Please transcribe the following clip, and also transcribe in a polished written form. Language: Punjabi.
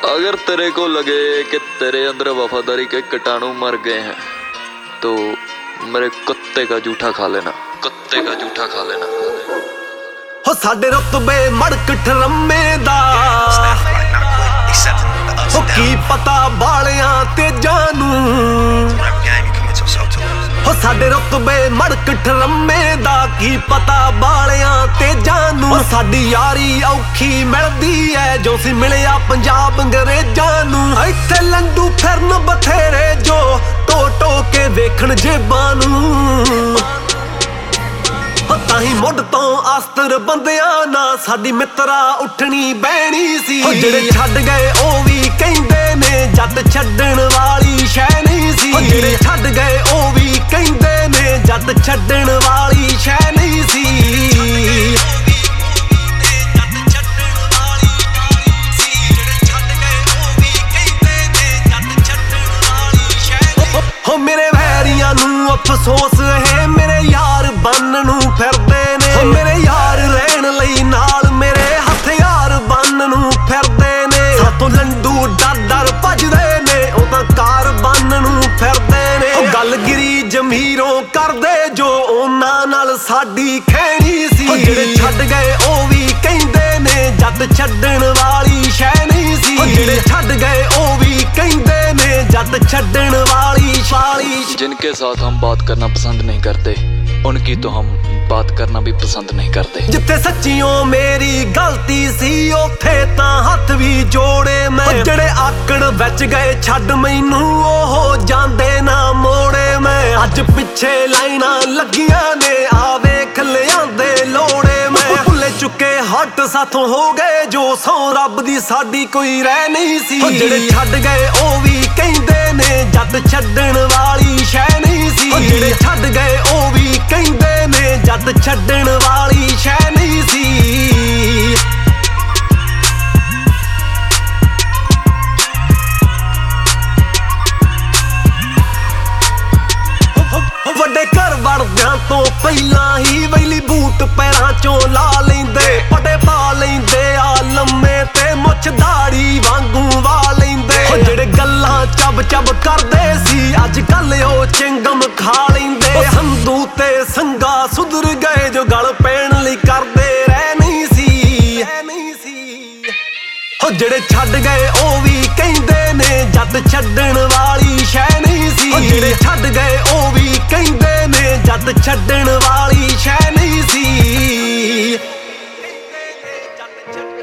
अगर तेरे को लगे कि तेरे अंदर वफादारी के कीटाणु मर गए हैं तो मेरे कुत्ते का जूठा खा लेना, कुत्ते का जूठा खा लेना। हो साडे रुतबे मड़क ठरम्मे दा हो की पता बालियां तेजां नूं। हो साडे रुतबे मड़क ठरम्मे दा की पता बालियां तेजां नूं। साडी यारी औखी मिलदी ऐ जो सी मिलिया पंजाब अंग्रेजां नूं। इत्थे लंडू फिरन बथेरे जो टो टो के वेखण जेबां नूं। ताही मुੱਢ ਤੋਂ ਆਸਤਰ ਬੰਦਿਆਂ ਨਾ ਸਾਡੀ ਮਿੱਤਰਾ ਉੱਠਣੀ ਬਹਿਣੀ ਸੀ। ਜਿਹੜੇ ਛੱਡ ਗਏ ਉਹ ਵੀ ਕਹਿੰਦੇ ਨੇ ਜੱਟ ਛੱਡਣ ਵਾਲੀ ਸ਼ੈ ਨਹੀਂ ਸੀ। ਜਿਹੜੇ ਛੱਡ ਗਏ ਉਹ ਵੀ ਕਹਿੰਦੇ ਨੇ ਜੱਟ ਛੱਡਣ ਵਾਲੀ ਸ਼ੈ ਨਹੀਂ ਸੀ। ਹੋ ਮੇਰੇ ਵੈਰੀਆਂ ਨੂੰ ਅਫਸੋਸ ਹੈ ਮੇਰੇ ਯਾਰ ਬੰਨ ਨੂੰ ਫਿਰਦੇ ਨੇ। ਹੋ ਮੇਰੇ ਯਾਰ ਰਹਿਣ ਲਈ ਨਾਲ ਮੇਰੇ ਹਥਿਆਰ ਬੰਨ ਨੂੰ ਫਿਰਦੇ ਨੇ। ਸਾਤੋਂ ਲੰਡੂ ਡਰ ਭੱਜਦੇ ਨੇ ਉਹ ਤਾਂ ਕਾਰ ਬੰਨ ਨੂੰ ਫਿਰਦੇ ਨੇ। ਉਹ ਗੱਲਗਿਰੀ ਜ਼ਮੀਰੋਂ ਕਰਦੇ ਜੋ ਉਹਨਾਂ ਨਾਲ ਸਾਡੀ ਖੈਣੀ ਸੀ। ਜਿਹੜੇ ਛੱਡ ਗਏ ਉਹ ਵੀ ਕਹਿੰਦੇ ਨੇ ਜੱਟ ਛੱਡਣ ਵਾਲੀ ਸ਼ੈ ਨਹੀਂ ਸੀ। ਜਿਹੜੇ ਛੱਡ ਗਏ ਉਹ ਵੀ ਕਹਿੰਦੇ ਨੇ ਜੱਟ ਛੱਡਣ ਵਾਲੀ ਸ਼ਾਲੀ। जिनके साथ हम बात करना पसंद नहीं करते उनकी तो हम बात करना भी पसंद नहीं करते। जिथे सच्चियों मेरी गलती सी उथे तां हथ भी जोड़े मैं। ਜਿਹੜੇ ਆਕੜ ਵਿੱਚ ਗਏ ਛੱਡ ਮੈਨੂੰ ਉਹ ਜਾਂਦੇ ਨਾ ਮੋੜੇ ਮੈਂ। ਅੱਜ ਪਿੱਛੇ ਲਾਈਨਾਂ ਲੱਗੀਆਂ ਨੇ ਆ ਵੇਖ ਲਿਆਂਦੇ ਲੋੜੇ ਮੈਂ। ਭੁੱਲੇ ਚੁੱਕੇ ਹੱਟ ਸਾਥੋਂ ਹੋ ਗਏ ਜੋ ਸੌ ਰੱਬ ਦੀ ਸਾਡੀ ਕੋਈ ਰਹਿ ਨਹੀਂ ਸੀ। ਜਿਹੜੇ ਛੱਡ ਗਏ ਉਹ ਵੀ ਕਹਿੰਦੇ ਨੇ ਜੱਟ ਛੱਡਣ ਵਾਲੀ ਸ਼ੈ ਨਹੀਂ ਸੀ। ਜਿਹੜੇ ਛੱਡ ਗਏ ਉਹ ਵੀ ਕਹਿੰਦੇ ਨੇ ਜੱਟ ਛੱਡਣ ਵਾਲੀ ਸ਼ੈ ਨਹੀਂ ਸੀ। ਵੱਡੇ ਘਰ ਵੜਦਿਆਂ ਤੋਂ ਪਹਿਲਾਂ ਹੀ ਵੈਲੀ ਬੂਟ ਪੈਰਾਂ ਚੋਂ ਲਾ ਲੈਂਦੇ। ਪਟੇ ਪਾ ਲੈਂਦੇ ਆ ਲੰਮੇ ਤੇ ਮੁੱਛ ਦਾੜੀ ਵਾਂਗੂ ਵਾ ਲੈਂਦੇ। ਜਿਹੜੇ ਗੱਲਾਂ ਚੱਬ ਕਰਦੇ ਸੀ ਅੱਜ ਕੱਲ ਉਹ ਚਿੰਗਮ ਖਾ ਲੈਂਦੇ। ਸੰਧੂ ਤੇ ਸੰਗਾ ਸੁਧਰ ਗਏ ਜੋ ਗਲ ਪੈਣ ਲਈ ਕਰਦੇ ਰਹਿ ਨਹੀਂ ਸੀ। ਹੋ ਜਿਹੜੇ ਛੱਡ ਗਏ ਉਹ ਵੀ ਕਹਿੰਦੇ ਨੇ ਜੱਟ ਛੱਡਣ ਵਾਲੀ ਸ਼ੈ ਨਹੀਂ ਸੀ। ਜਿਹੜੇ ਛੱਡ ਗਏ ਉਹ ਵੀ ਕਹਿੰਦੇ ਨੇ ਜੱਟ ਛੱਡਣ ਵਾਲੀ ਸ਼ੈ ਨਹੀਂ ਸੀ।